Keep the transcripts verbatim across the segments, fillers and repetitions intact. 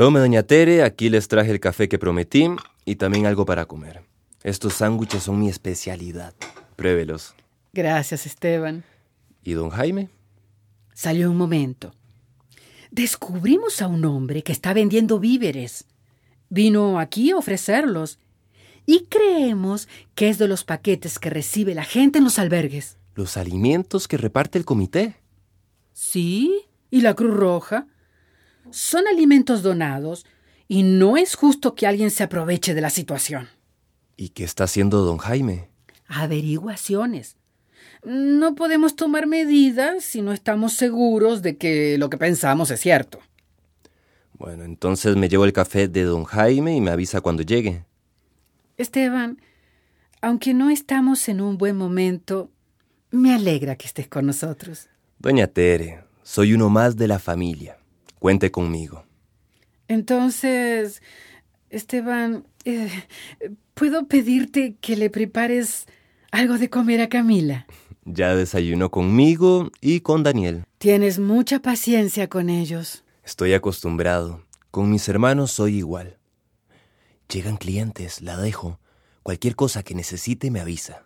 Tome, doña Tere, aquí les traje el café que prometí y también algo para comer. Estos sándwiches son mi especialidad. Pruébelos. Gracias, Esteban. ¿Y don Jaime? Salió un momento. Descubrimos a un hombre que está vendiendo víveres. Vino aquí a ofrecerlos. Y creemos que es de los paquetes que recibe la gente en los albergues. ¿Los alimentos que reparte el comité? Sí, y la Cruz Roja. Son alimentos donados y no es justo que alguien se aproveche de la situación. ¿Y qué está haciendo don Jaime? Averiguaciones. No podemos tomar medidas si no estamos seguros de que lo que pensamos es cierto. Bueno, entonces me llevo el café de don Jaime y me avisa cuando llegue. Esteban, aunque no estamos en un buen momento, me alegra que estés con nosotros. Doña Tere, soy uno más de la familia. Cuente conmigo. Entonces, Esteban, eh, ¿puedo pedirte que le prepares algo de comer a Camila? Ya desayunó conmigo y con Daniel. Tienes mucha paciencia con ellos. Estoy acostumbrado. Con mis hermanos soy igual. Llegan clientes, la dejo. Cualquier cosa que necesite me avisa.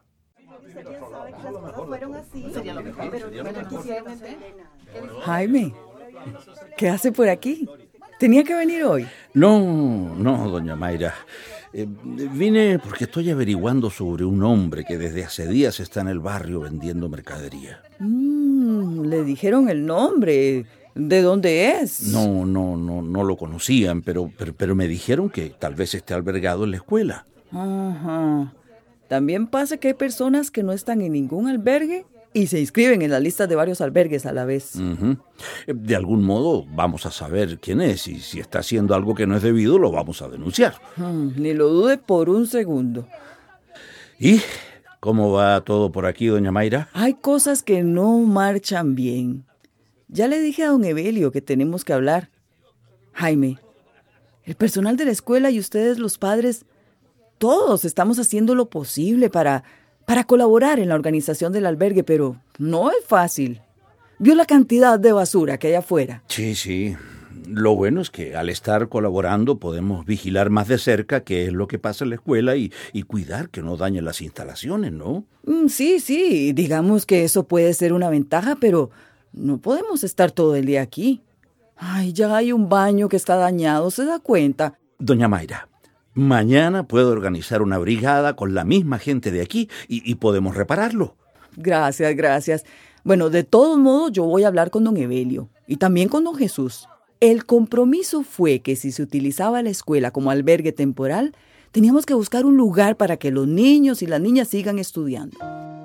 Jaime, ¿qué hace por aquí? ¿Tenía que venir hoy? No, no, doña Mayra. Eh, vine porque estoy averiguando sobre un hombre que desde hace días está en el barrio vendiendo mercadería. Mm, le dijeron el nombre. ¿De dónde es? No, no, no, no lo conocían, pero, pero, pero me dijeron que tal vez esté albergado en la escuela. Ajá. También pasa que hay personas que no están en ningún albergue y se inscriben en la lista de varios albergues a la vez. Uh-huh. De algún modo vamos a saber quién es y si está haciendo algo que no es debido lo vamos a denunciar. Hmm, ni lo dude por un segundo. ¿Y cómo va todo por aquí, doña Mayra? Hay cosas que no marchan bien. Ya le dije a don Evelio que tenemos que hablar. Jaime, el personal de la escuela y ustedes los padres, todos estamos haciendo lo posible para, para colaborar en la organización del albergue, pero no es fácil. ¿Vio la cantidad de basura que hay afuera? Sí, sí. Lo bueno es que al estar colaborando podemos vigilar más de cerca qué es lo que pasa en la escuela y, y cuidar que no dañen las instalaciones, ¿no? Mm, sí, sí, digamos que eso puede ser una ventaja, pero no podemos estar todo el día aquí. Ay, ya hay un baño que está dañado, ¿se da cuenta? Doña Mayra, mañana puedo organizar una brigada con la misma gente de aquí y, y podemos repararlo. Gracias, gracias. Bueno, de todos modos yo voy a hablar con don Evelio y también con don Jesús. El compromiso fue que si se utilizaba la escuela como albergue temporal, teníamos que buscar un lugar para que los niños y las niñas sigan estudiando.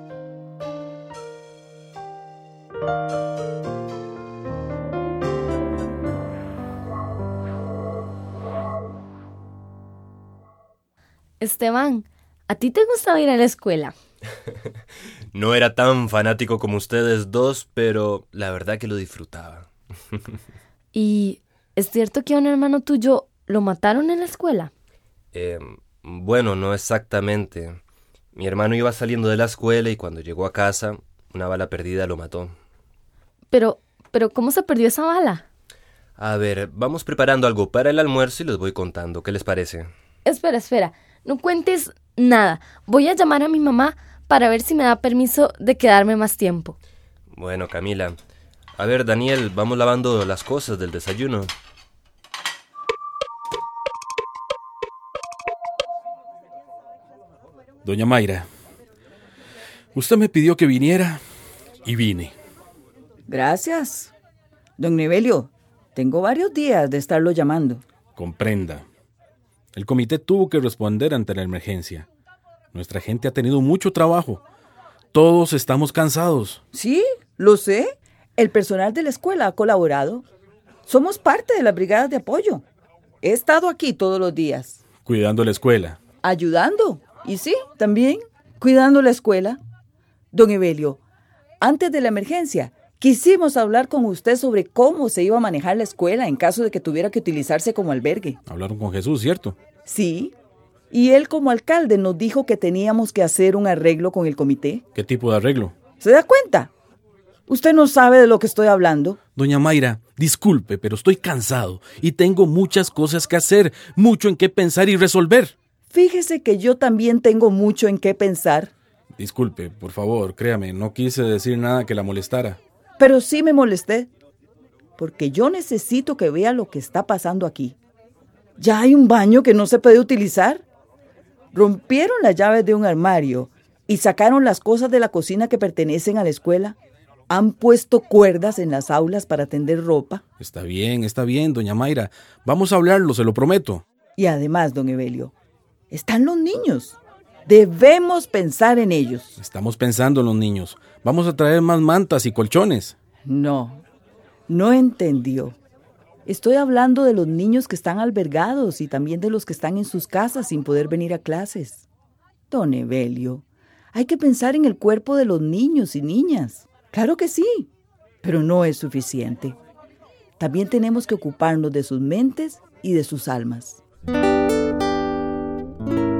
Esteban, ¿a ti te gustaba ir a la escuela? No era tan fanático como ustedes dos, pero la verdad que lo disfrutaba. ¿Y es cierto que a un hermano tuyo lo mataron en la escuela? Eh, bueno, no exactamente. Mi hermano iba saliendo de la escuela y cuando llegó a casa, una bala perdida lo mató. Pero, pero ¿cómo se perdió esa bala? A ver, vamos preparando algo para el almuerzo y les voy contando. ¿Qué les parece? Espera, espera. No cuentes nada. Voy a llamar a mi mamá para ver si me da permiso de quedarme más tiempo. Bueno, Camila. A ver, Daniel, vamos lavando las cosas del desayuno. Doña Mayra, usted me pidió que viniera y vine. Gracias. Don Evelio, tengo varios días de estarlo llamando. Comprenda. El comité tuvo que responder ante la emergencia. Nuestra gente ha tenido mucho trabajo. Todos estamos cansados. Sí, lo sé. El personal de la escuela ha colaborado. Somos parte de las brigadas de apoyo. He estado aquí todos los días. Cuidando la escuela. Ayudando. Y sí, también cuidando la escuela. Don Evelio, antes de la emergencia, quisimos hablar con usted sobre cómo se iba a manejar la escuela en caso de que tuviera que utilizarse como albergue. Hablaron con Jesús, ¿cierto? Sí. Y él como alcalde nos dijo que teníamos que hacer un arreglo con el comité. ¿Qué tipo de arreglo? ¿Se da cuenta? Usted no sabe de lo que estoy hablando. Doña Mayra, Disculpe, pero estoy cansado y tengo muchas cosas que hacer, mucho en qué pensar y resolver. Fíjese que yo también tengo mucho en qué pensar. Disculpe, por favor, créame, no quise decir nada que la molestara. Pero sí me molesté, porque yo necesito que vea lo que está pasando aquí. Ya hay un baño que no se puede utilizar. Rompieron las llaves de un armario y sacaron las cosas de la cocina que pertenecen a la escuela. Han puesto cuerdas en las aulas para tender ropa. Está bien, está bien, doña Mayra. Vamos a hablarlo, se lo prometo. Y además, don Evelio, están los niños. Debemos pensar en ellos. Estamos pensando en los niños. Vamos a traer más mantas y colchones. No, no entendió. Estoy hablando de los niños que están albergados y también de los que están en sus casas sin poder venir a clases. Don Evelio, hay que pensar en el cuerpo de los niños y niñas. Claro que sí, pero no es suficiente. También tenemos que ocuparnos de sus mentes y de sus almas.